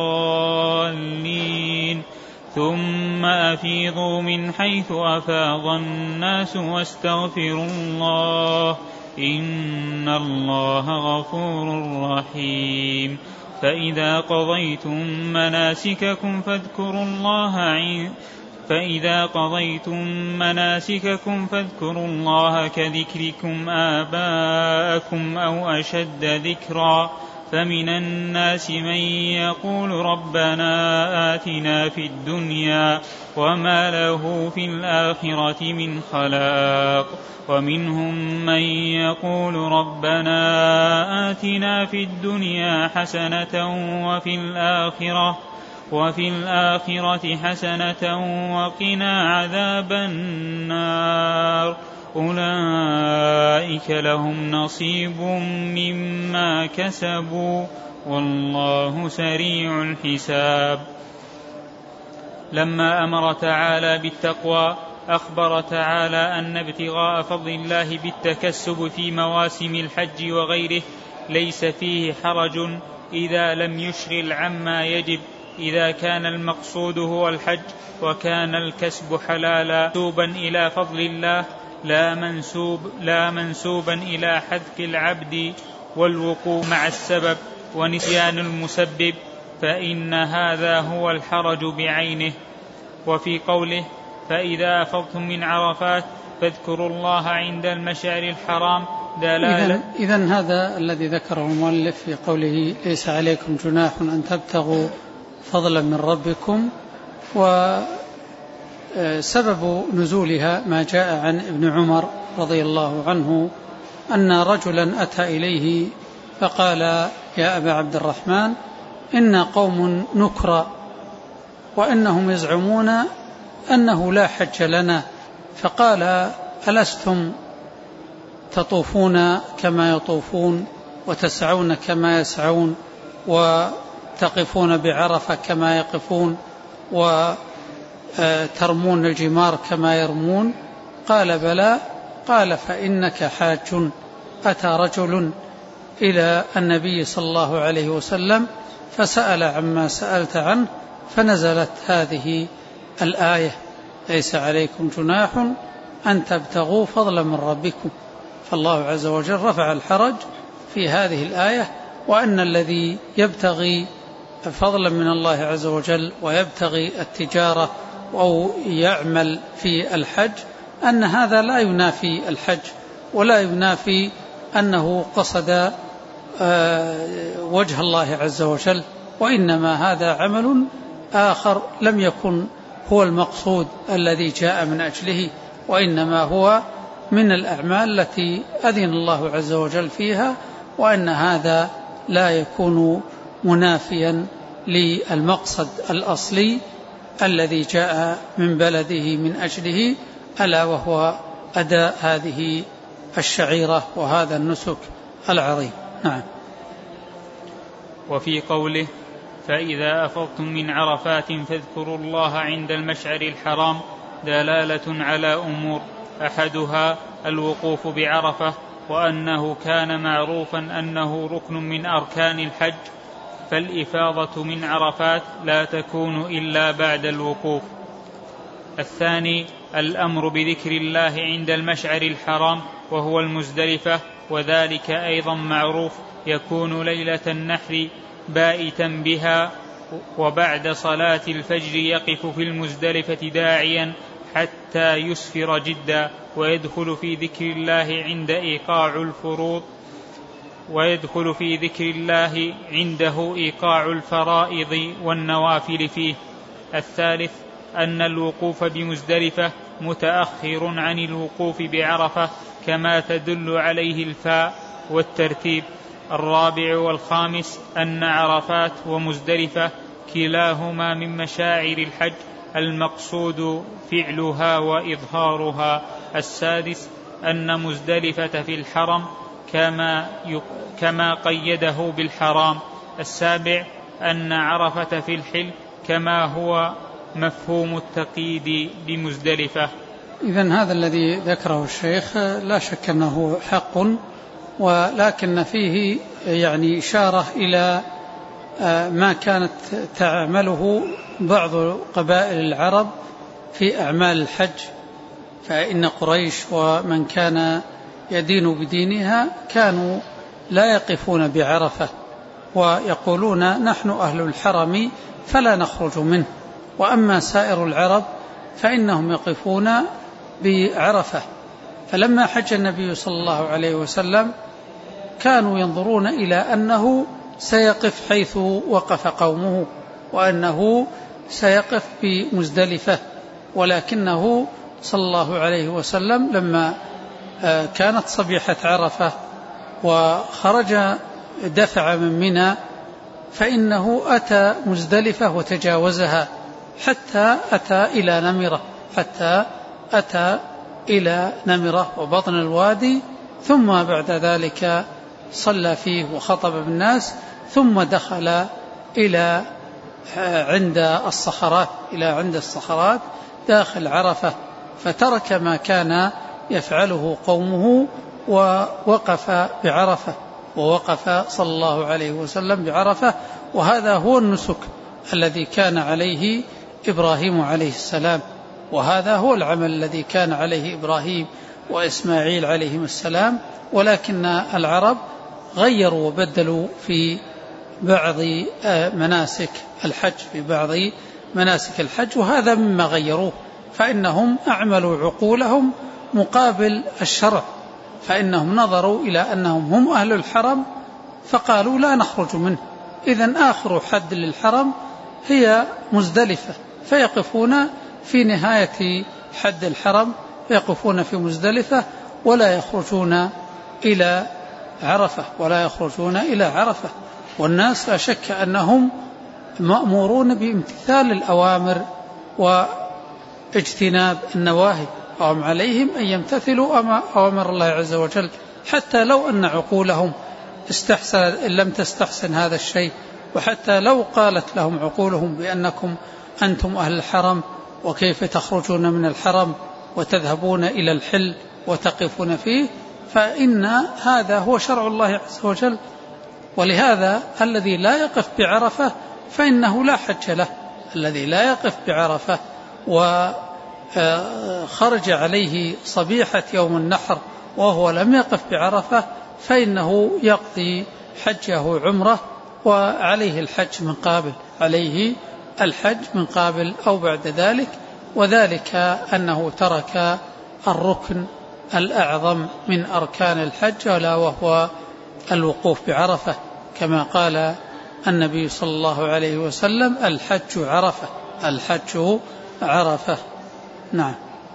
الضالين ثم أفيضوا من حيث أفاض الناس واستغفروا الله إن الله غفور رحيم فإذا قضيتم مناسككم فاذكروا الله عند فإذا قضيتم مناسككم فاذكروا الله كذكركم آباءكم أو أشد ذكرا فمن الناس من يقول ربنا آتنا في الدنيا وما له في الآخرة من خلاق ومنهم من يقول ربنا آتنا في الدنيا حسنة وفي الآخرة وفي الآخرة حسنة وقنا عذاب النار أولئك لهم نصيب مما كسبوا والله سريع الحساب. لما أمر تعالى بالتقوى أخبر تعالى أن ابتغاء فضل الله بالتكسب في مواسم الحج وغيره ليس فيه حرج إذا لم يشغل عما يجب إذا كان المقصود هو الحج وكان الكسب حلالا منسوبا إلى فضل الله لا منسوب لا منسوبا إلى حذف العبد والوقوع مع السبب ونسيان المسبب فإن هذا هو الحرج بعينه. وفي قوله فإذا أفضتم من عرفات فاذكروا الله عند المشعر الحرام دلالة. إذن هذا الذي ذكره المؤلف في قوله ليس عليكم جناح أن تبتغوا فضلا من ربكم وسبب نزولها ما جاء عن ابن عمر رضي الله عنه أن رجلا أتى إليه فقال يا أبا عبد الرحمن إن قوم نكرى وإنهم يزعمون أنه لا حج لنا فقال ألستم تطوفون كما يطوفون وتسعون كما يسعون وتقفون بعرفة كما يقفون وترمون الجمار كما يرمون؟ قال بلى. قال فإنك حاج. أتى رجل إلى النبي صلى الله عليه وسلم فسأل عما سألت عنه فنزلت هذه الآية ليس عليكم جناح أن تبتغوا فضلا من ربكم. فالله عز وجل رفع الحرج في هذه الآية وأن الذي يبتغي فضلا من الله عز وجل ويبتغي التجارة أو يعمل في الحج أن هذا لا ينافي الحج ولا ينافي أنه قصد وجه الله عز وجل وإنما هذا عمل آخر لم يكن هو المقصود الذي جاء من أجله وإنما هو من الأعمال التي أذن الله عز وجل فيها وأن هذا لا يكون منافيا للمقصد الأصلي الذي جاء من بلده من أجله ألا وهو أداء هذه الشعيرة وهذا النسك العظيم. نعم. وفي قوله فإذا أفضتم من عرفات فاذكروا الله عند المشعر الحرام دلالة على أمور أحدها الوقوف بعرفة وأنه كان معروفا أنه ركن من أركان الحج فالإفاضة من عرفات لا تكون إلا بعد الوقوف. الثاني الأمر بذكر الله عند المشعر الحرام وهو المزدلفة وذلك أيضا معروف يكون ليلة النحر بائتا بها وبعد صلاة الفجر يقف في المزدلفة داعيا حتى يسفر جدا ويدخل في ذكر الله عند إيقاع الفروض ويدخل في ذكر الله عنده إيقاع الفرائض والنوافل فيه. الثالث أن الوقوف بمزدلفة متأخر عن الوقوف بعرفة كما تدل عليه الفاء والترتيب الرابع والخامس أن عرفات ومزدلفة كلاهما من مشاعر الحج المقصود فعلها وإظهارها. السادس أن مزدلفة في الحرم كما, كما قيده بالحرام. السابع أن عرفة في الحل كما هو مفهوم التقييد بمزدلفة. إذن هذا الذي ذكره الشيخ لا شك أنه حق، ولكن فيه يعني إشارة إلى ما كانت تعمله بعض قبائل العرب في أعمال الحج. فإن قريش ومن كان يدين بدينها كانوا لا يقفون بعرفة ويقولون نحن أهل الحرم فلا نخرج منه، وأما سائر العرب فإنهم يقفون بعرفة. فلما حج النبي صلى الله عليه وسلم كانوا ينظرون إلى أنه سيقف حيث وقف قومه، وأنه سيقف بمزدلفة، ولكنه صلى الله عليه وسلم لما كانت صبيحة عرفة وخرج دفع من منى فإنه أتى مزدلفة وتجاوزها حتى أتى إلى نمرة حتى أتى إلى نمرة وبطن الوادي، ثم بعد ذلك صلى فيه وخطب بالناس، ثم دخل إلى عند الصخرات إلى عند الصخرات داخل عرفة، فترك ما كان يفعله قومه ووقف بعرفة ووقف صلى الله عليه وسلم بعرفة. وهذا هو النسك الذي كان عليه إبراهيم عليه السلام، وهذا هو العمل الذي كان عليه إبراهيم وإسماعيل عليهم السلام، ولكن العرب غيروا وبدلوا في بعض مناسك الحج في بعض مناسك الحج وهذا مما غيروه، فإنهم أعملوا عقولهم مقابل الشرع، فإنهم نظروا إلى أنهم هم أهل الحرم فقالوا لا نخرج منه، إذن آخر حد للحرم هي مزدلفة، فيقفون في نهاية حد الحرم يقفون في مزدلفة ولا يخرجون إلى عرفة ولا يخرجون إلى عرفة. والناس لا شك أنهم مأمورون بامتثال الأوامر واجتناب النواهي، وهم عليهم أن يمتثلوا أوامر الله عز وجل، حتى لو أن عقولهم استحسن إن لم تستحسن هذا الشيء، وحتى لو قالت لهم عقولهم بأنكم أنتم أهل الحرم وكيف تخرجون من الحرم وتذهبون إلى الحل وتقفون فيه، فإن هذا هو شرع الله عز وجل. ولهذا الذي لا يقف بعرفة فإنه لا حج له، الذي لا يقف بعرفة وخرج عليه صبيحة يوم النحر وهو لم يقف بعرفة فإنه يقضي حجه عمره وعليه الحج من قابل عليه الحج من قابل أو بعد ذلك، وذلك أنه ترك الركن الأعظم من أركان الحج ألا وهو الوقوف بعرفة، كما قال النبي صلى الله عليه وسلم الحج عرفة الحج عرفة. نعم.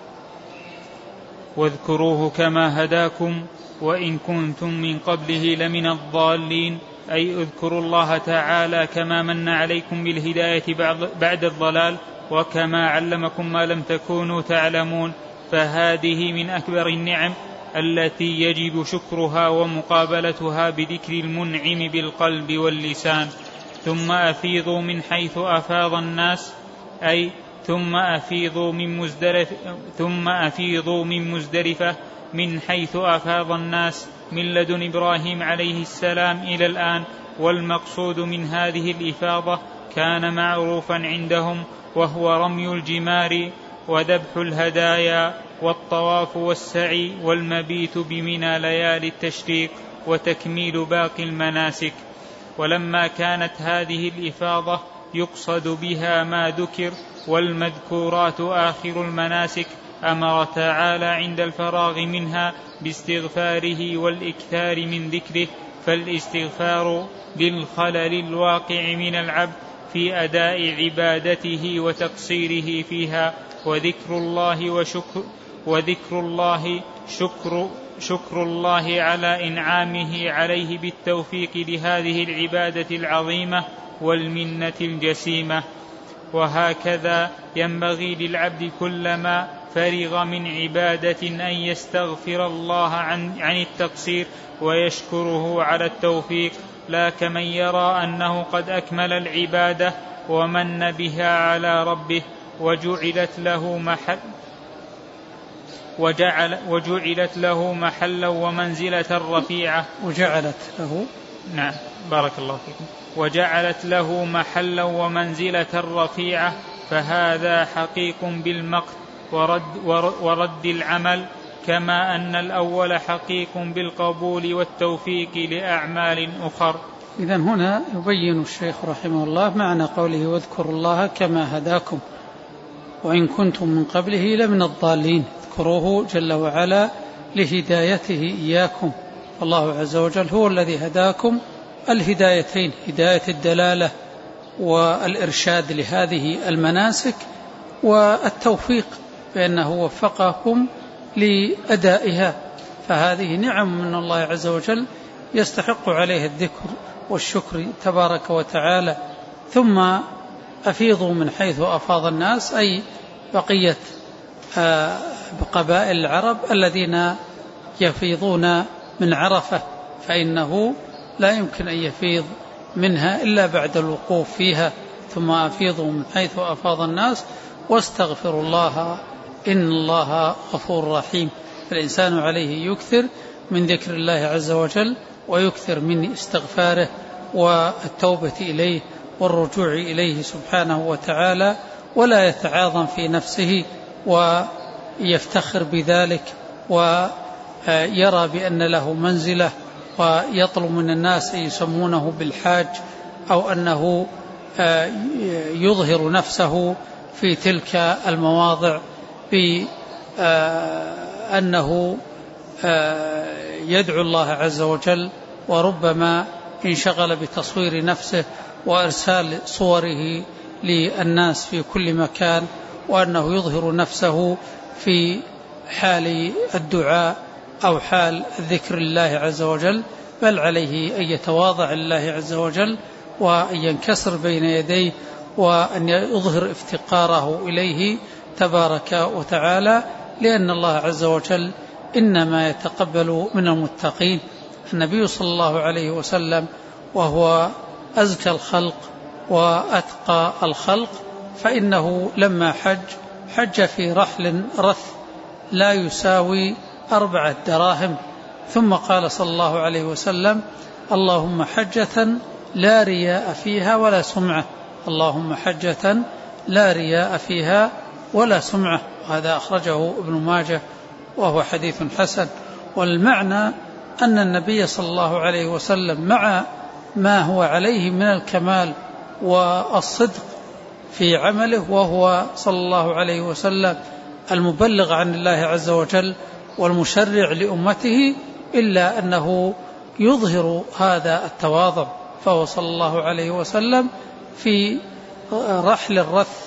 واذكروه كما هداكم وإن كنتم من قبله لمن الضالين، أي اذكروا الله تعالى كما من عليكم بالهداية بعد الضلال وكما علمكم ما لم تكونوا تعلمون، فهذه من أكبر النعم التي يجب شكرها ومقابلتها بذكر المنعم بالقلب واللسان. ثم أفيضوا من حيث أفاض الناس، أي ثم أفيضوا من مزدلفة ثم أفيضوا من مزدلفة من حيث أفاض الناس من لدن إبراهيم عليه السلام إلى الآن. والمقصود من هذه الإفاضة كان معروفا عندهم، وهو رمي الجمار وذبح الهدايا والطواف والسعي والمبيت بمنى ليالي التشريق وتكميل باقي المناسك. ولما كانت هذه الإفاضة يقصد بها ما ذكر والمذكورات آخر المناسك، أمر تعالى عند الفراغ منها باستغفاره والإكثار من ذكره، فالاستغفار للخلل الواقع من العبد في أداء عبادته وتقصيره فيها، وذكر الله وشكر وذكر الله شكر, شكر الله على إنعامه عليه بالتوفيق لهذه العبادة العظيمة والمنة الجسيمة. وهكذا ينبغي للعبد كلما فرغ من عبادة أن يستغفر الله عن, عن التقصير ويشكره على التوفيق، لا كمن يرى أنه قد أكمل العبادة ومن بها على ربه وجعلت له محل وجعل وجعلت له محلا ومنزلة رفيعة وجعلت له نعم بارك الله فيكم وجعلت له محلا ومنزلة رفيعة، فهذا حقيق بالمقت ورد, ورد العمل، كما أن الأول حقيق بالقبول والتوفيق لأعمال أخر. إذن هنا يبين الشيخ رحمه الله معنى قوله واذكروا الله كما هداكم وإن كنتم من قبله لمن الضالين. اذكروه جل وعلا لهدايته إياكم، الله عز وجل هو الذي هداكم الهدايتين، هداية الدلالة والإرشاد لهذه المناسك، والتوفيق بأنه وفقكم لأدائها. فهذه نعم من الله عز وجل يستحق عليه الذكر والشكر تبارك وتعالى. ثم أفيضوا من حيث أفاض الناس، أي بقية قبائل العرب الذين يفيضون من عرفة، فإنه لا يمكن أن يفيض منها إلا بعد الوقوف فيها. ثم أفيضوا من حيث أفاض الناس واستغفروا الله إن الله غفور رحيم. فالإنسان عليه يكثر من ذكر الله عز وجل ويكثر من استغفاره والتوبة إليه والرجوع إليه سبحانه وتعالى، ولا يتعاظم في نفسه ويفتخر بذلك ويرى بأن له منزلة ويطلب من الناس يسمونه بالحاج، أو أنه يظهر نفسه في تلك المواضع بأنه يدعو الله عز وجل، وربما انشغل بتصوير نفسه وإرسال صوره للناس في كل مكان، وأنه يظهر نفسه في حال الدعاء أو حال ذكر الله عز وجل، بل عليه أن يتواضع لله عز وجل وأن ينكسر بين يديه وأن يظهر افتقاره إليه تبارك وتعالى، لأن الله عز وجل إنما يتقبل من المتقين. النبي صلى الله عليه وسلم وهو أزكى الخلق وأتقى الخلق، فإنه لما حج حج في رحل رث لا يساوي أربعة دراهم، ثم قال صلى الله عليه وسلم اللهم حجة لا رياء فيها ولا سمعة، اللهم حجة لا رياء فيها ولا سمعة. وهذا أخرجه ابن ماجه وهو حديث حسن. والمعنى أن النبي صلى الله عليه وسلم مع ما هو عليه من الكمال والصدق في عمله، وهو صلى الله عليه وسلم المبلغ عن الله عز وجل والمشرع لأمته، إلا أنه يظهر هذا التواضع، فهو صلى الله عليه وسلم في رحل الرث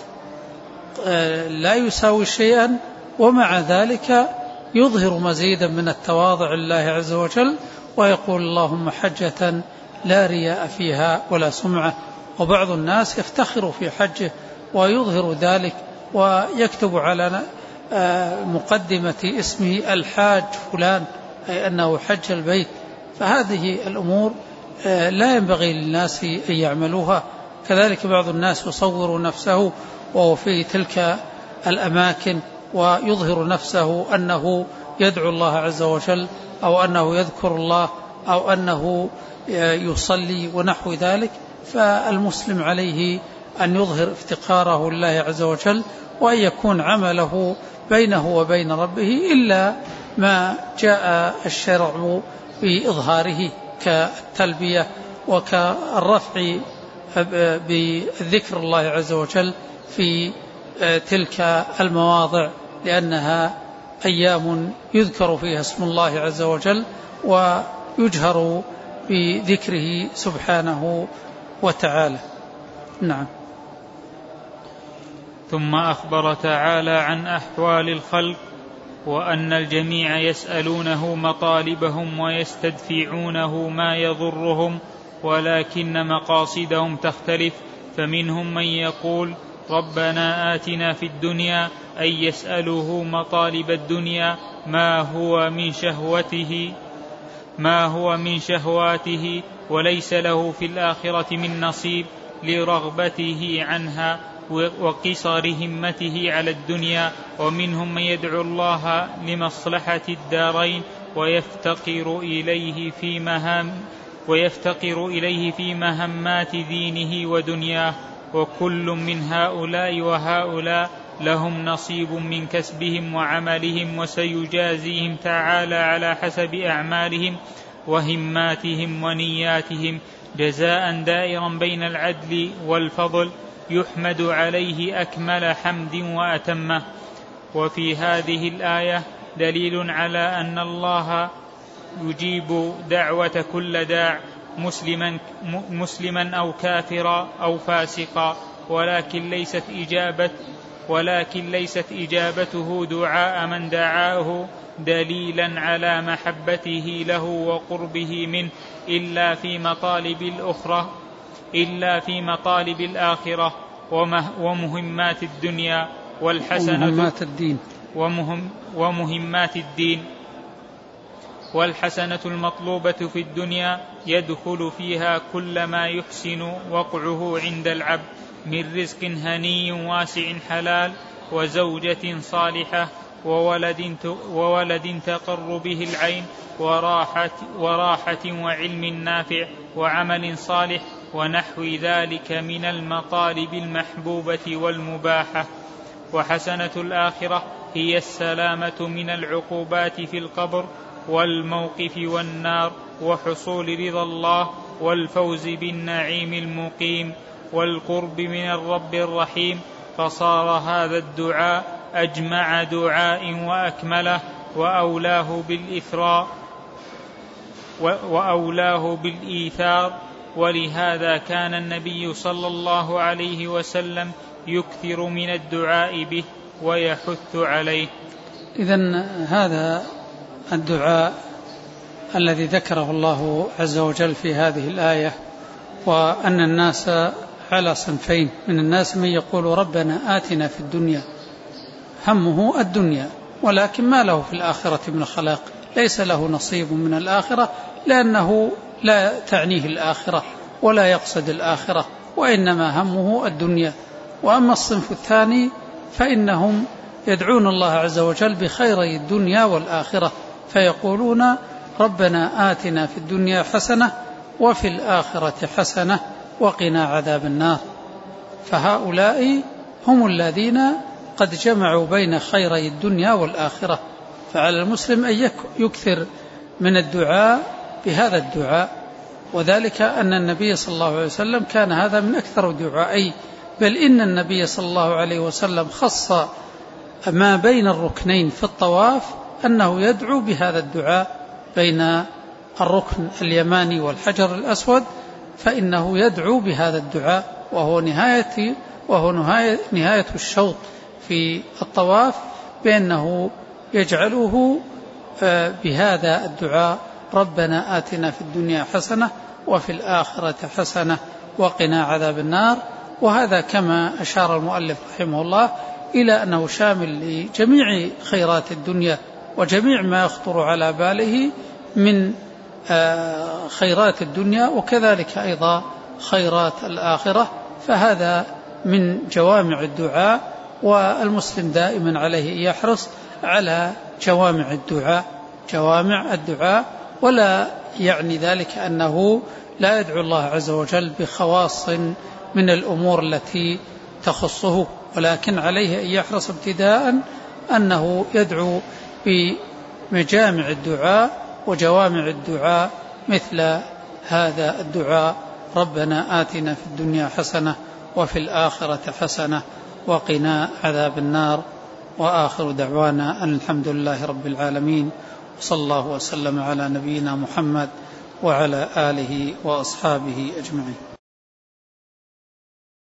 لا يساوي شيئا، ومع ذلك يظهر مزيدا من التواضع لله عز وجل ويقول اللهم حجة لا رياء فيها ولا سمعة. وبعض الناس يفتخر في حجه ويظهر ذلك ويكتب على مقدمة اسمه الحاج فلان، أي أنه حج البيت. فهذه الأمور لا ينبغي للناس أن يعملوها. كذلك بعض الناس يصور نفسه وهو في تلك الأماكن ويظهر نفسه أنه يدعو الله عز وجل أو أنه يذكر الله أو أنه يصلي ونحو ذلك. فالمسلم عليه أن يظهر افتقاره لله عز وجل وأن يكون عمله بينه وبين ربه إلا ما جاء الشرع بإظهاره كالتلبية وكالرفع بذكر الله عز وجل في تلك المواضع، لأنها أيام يذكر فيها اسم الله عز وجل ويجهر بذكره سبحانه وتعالى. نعم. ثم أخبر تعالى عن أحوال الخلق وأن الجميع يسألونه مطالبهم ويستدفعونه ما يضرهم، ولكن مقاصدهم تختلف، فمنهم من يقول ربنا آتنا في الدنيا، أي يسأله مطالب الدنيا ما هو من شهوته ما هو من شهواته، وليس له في الآخرة من نصيب لرغبته عنها وقصر همته على الدنيا. ومنهم من يدعو الله لمصلحة الدارين ويفتقر إليه في مهام ويفتقر إليه في مهمات دينه ودنياه، وكل من هؤلاء وهؤلاء لهم نصيب من كسبهم وعملهم، وسيجازيهم تعالى على حسب أعمالهم وهماتهم ونياتهم جزاء دائرا بين العدل والفضل يحمد عليه أكمل حمد وأتمه. وفي هذه الآية دليل على أن الله يجيب دعوة كل داع، مسلما, مسلما أو كافرا أو فاسقا، ولكن ليست إجابة ولكن ليست إجابته دعاء من دعاه دليلا على محبته له وقربه منه إلا في مطالب الأخرى إلا في مطالب الآخرة ومهمات الدنيا والحسنة ومهمات الدين ومهم ومهمات الدين والحسنة المطلوبة في الدنيا يدخل فيها كل ما يحسن وقعه عند العبد من رزق هني واسع حلال، وزوجة صالحة، وولد, وولد تقر به العين، وراحة, وراحة وعلم نافع وعمل صالح، ونحو ذلك من المطالب المحبوبة والمباحة. وحسنة الآخرة هي السلامة من العقوبات في القبر والموقف والنار، وحصول رضا الله والفوز بالنعيم المقيم والقرب من الرب الرحيم. فصار هذا الدعاء أجمع دعاء وأكمله وأولاه بالإثراء وأولاه بالإيثار. ولهذا كان النبي صلى الله عليه وسلم يكثر من الدعاء به ويحث عليه. إذن هذا الدعاء الذي ذكره الله عز وجل في هذه الآية، وأن الناس على صنفين: من الناس من يقول ربنا آتنا في الدنيا، همه الدنيا ولكن ما له في الآخرة من خلاق، ليس له نصيب من الآخرة لأنه لا تعنيه الآخرة ولا يقصد الآخرة، وإنما همه الدنيا. وأما الصنف الثاني فإنهم يدعون الله عز وجل بخيري الدنيا والآخرة، فيقولون ربنا آتنا في الدنيا حسنة وفي الآخرة حسنة وقنا عذاب النار. فهؤلاء هم الذين قد جمعوا بين خيري الدنيا والآخرة. فعلى المسلم أن يكثر من الدعاء بهذا الدعاء، وذلك أن النبي صلى الله عليه وسلم كان هذا من أكثر دعائي، بل إن النبي صلى الله عليه وسلم خص ما بين الركنين في الطواف أنه يدعو بهذا الدعاء بين الركن اليماني والحجر الأسود، فإنه يدعو بهذا الدعاء، وهو نهاية وهو نهاية, نهاية الشوط في الطواف، بأنه يجعله بهذا الدعاء: ربنا آتنا في الدنيا حسنة وفي الآخرة حسنة وقنا عذاب النار. وهذا كما أشار المؤلف رحمه الله إلى أنه شامل لجميع خيرات الدنيا وجميع ما يخطر على باله من خيرات الدنيا، وكذلك أيضا خيرات الآخرة. فهذا من جوامع الدعاء، والمسلم دائما عليه أن يحرص على جوامع الدعاء جوامع الدعاء ولا يعني ذلك أنه لا يدعو الله عز وجل بخواص من الأمور التي تخصه، ولكن عليه أن يحرص ابتداء أنه يدعو بمجامع الدعاء وجوامع الدعاء مثل هذا الدعاء: ربنا آتنا في الدنيا حسنة وفي الآخرة حسنة وقنا عذاب النار. وآخر دعوانا أن الحمد لله رب العالمين، وصلى الله وسلم على نبينا محمد وعلى آله وأصحابه أجمعين.